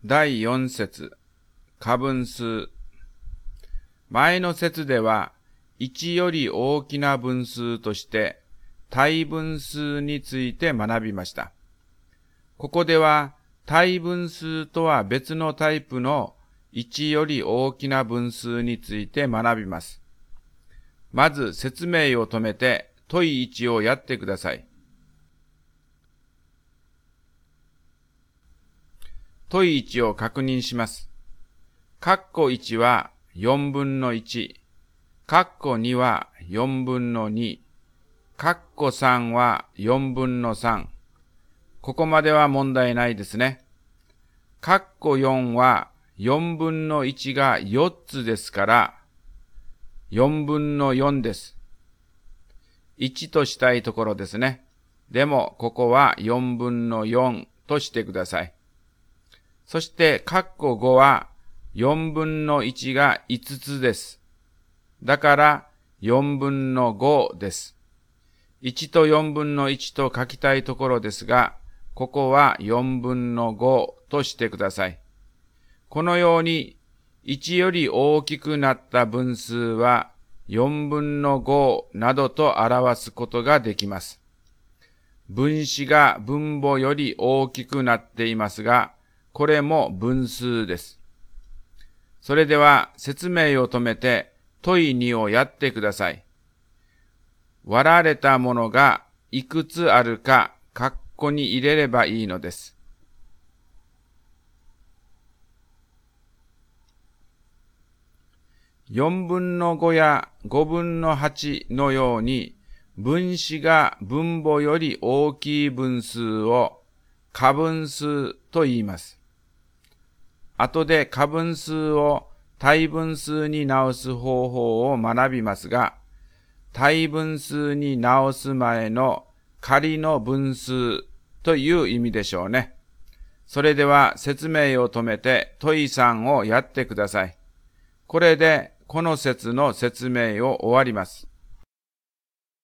第4節、過分数。前の節では、1より大きな分数として、対分数について学びました。ここでは、対分数とは別のタイプの1より大きな分数について学びます。まず説明を止めて問い1をやってください。問い1を確認します。括弧1は4分の1、括弧2は4分の2、括弧3は4分の3。ここまでは問題ないですね。括弧4は4分の1が4つですから、4分の4です。1としたいところですね。でも、ここは4分の4としてください。そして、括弧5は4分の1が5つです。だから、4分の5です。1と4分の1と書きたいところですが、ここは4分の5としてください。このように、1より大きくなった分数は4分の5などと表すことができます。分子が分母より大きくなっていますが、これも分数です。それでは説明を止めて問い2をやってください。割られたものがいくつあるか括弧に入れればいいのです。4分の5や5分の8のように分子が分母より大きい分数を過分数と言います。後で過分数を対分数に直す方法を学びますが、対分数に直す前の仮の分数という意味でしょうね。それでは説明を止めて問い3をやってください。これでこの節の説明を終わります。